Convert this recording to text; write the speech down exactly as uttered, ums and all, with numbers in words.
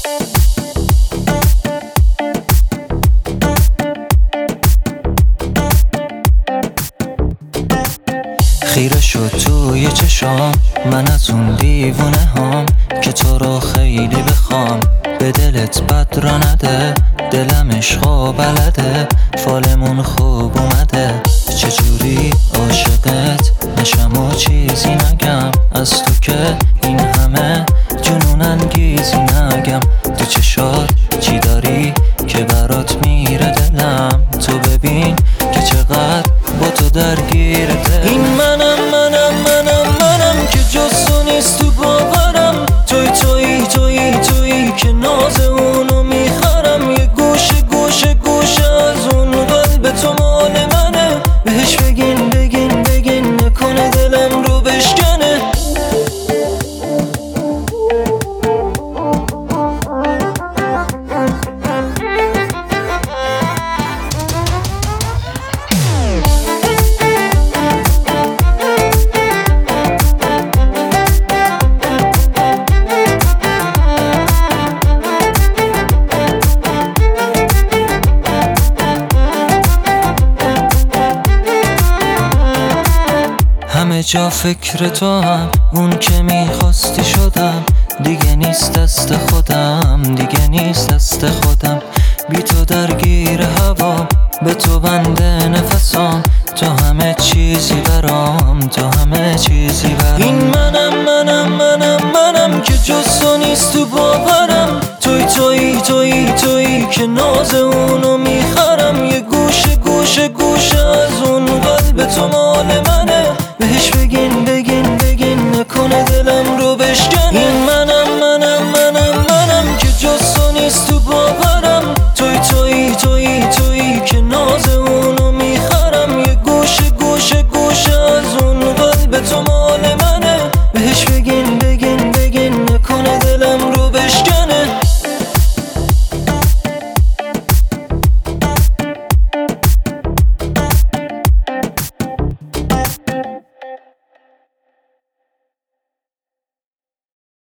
خیره شد توی چشام من از اون دیوونه هام که تو رو خیلی بخوام، به دلت بد را نده، دلم عشقا بلده، فالمون خوب اومده، چجوری عاشقت نشم و چیزی نگم، از تو که این همه جنون انگیزی نگم، تو چشات چی داری که برات میره دلم، تو ببین که چقدر با تو درگیر دل. این منم منم منم منم که جز تو نیست تو باورم، توی توی توی توی که ناز اونو میخرم، یه گوشه گوشه گوشه از اون قلب تو مال منه، بهش بگین بگین بگین نکنه دلم رو بشکنه. همه جا فکر تو هم، اون که میخواستی شدم، دیگه نیست دست خودم، دیگه نیست دست خودم، بی تو درگیر هوام، به تو بنده نفسام، تو همه چیزی برام، تو همه چیزی برام. این منم منم منم منم که جز تو نیست تو باورم، توی توی توی توی که ناز اونو میخرم، یه گوشه گوشه گوشه از اون قلب تو مال